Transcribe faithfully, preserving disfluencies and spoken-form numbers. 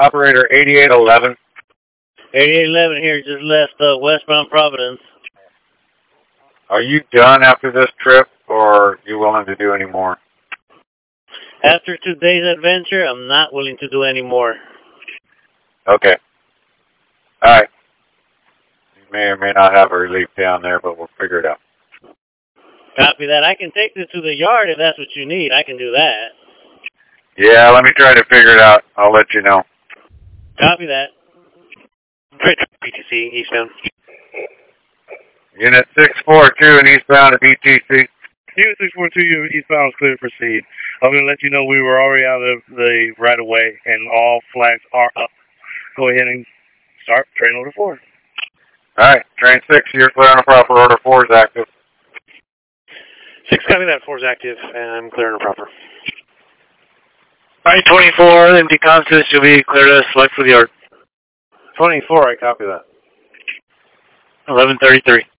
Operator eighty-eight eleven. eighty-eight eleven here, just left uh, westbound Providence. Are you done after this trip, or are you willing to do any more? After today's adventure, I'm not willing to do any more. Okay. All right. You may or may not have a relief down there, but we'll figure it out. Copy that. I can take this to the yard if that's what you need. I can do that. Yeah, let me try to figure it out. I'll let you know. Copy that. B T C, eastbound. Unit six four two and eastbound at B T C. Unit six four two, eastbound is clear to proceed. I'm going to let you know we were already out of the right-of-way, and all flags are up. Go ahead and start train order four. All right, train six, you're clear on a proper. Order four is active. Six, copy that. Four is active, and I'm clear and proper. All right, twenty-four, empty consist. You'll be clear to select for the yard. twenty-four, I copy that. eleven thirty-three.